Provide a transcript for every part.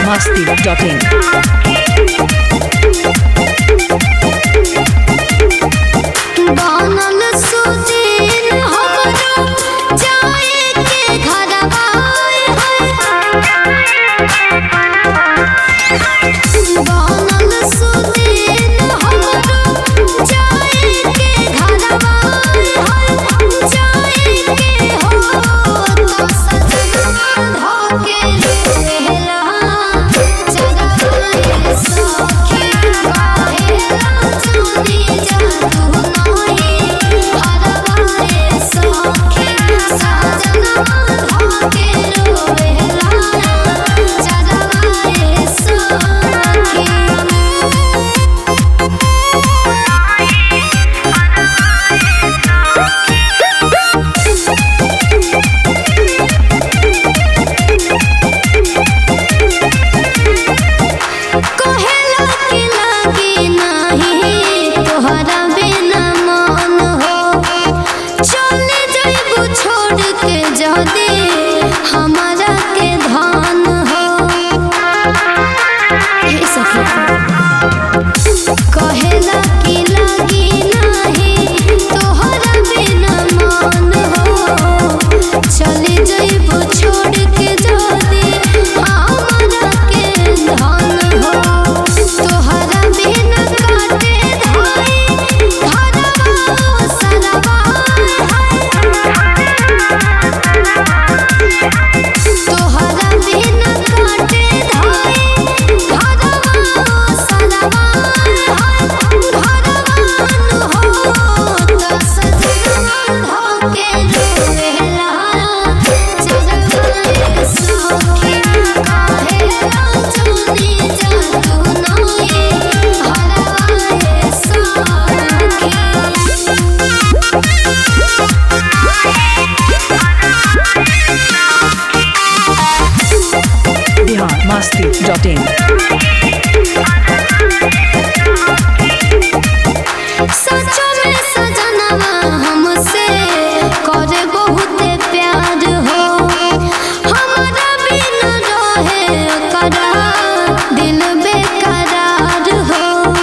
biharmasti.in बनल सुदिन हमरो जाए के घरवा बनल सुदिन हमरो जाए के घरवा जाए के हो तो सजना धोके लेला चरवाए सखी काहेला चुनी जादू हमारा के धान हो कहेला कि लगी नहीं तोहरा बिना मान हो चले जइबू छोड़ के जदी हमारा के धान हो तोहरा बिना काटे धाई घरवा सरवा तोहरा बिना काटे धाई घरवा सरवा घरवान हो तो सजना धोके रोवेला चरवाए सखी काहेला चुनी जादू नोए हरवाए सखी biharmasti.in सचो में सजनवा हमसे करे बहुत प्यार हो हमारा बिना रहे करा दिल बेकरार हो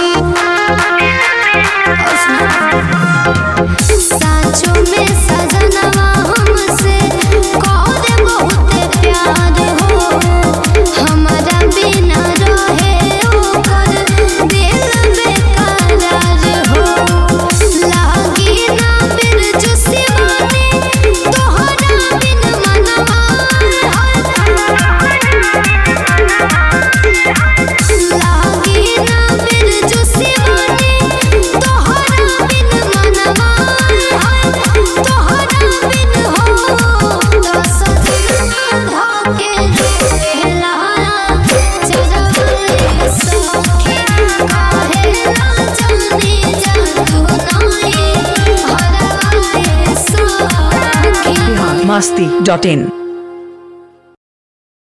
सचो में सजनवा हमसे करे बहुत प्यार हो हमारा बिना रहे कर दिल बेकरार हो लागी ना बिन जुसिवानी तोहरा बिन मनवा लागी ना बिन जुसिवानी तोहरा बिन मनवा तोहरा बिन हो तो सजना धोके रोवेला चरवाए सखी काहेला चुनी जादू नोए हरवाए सखी biharmasti.in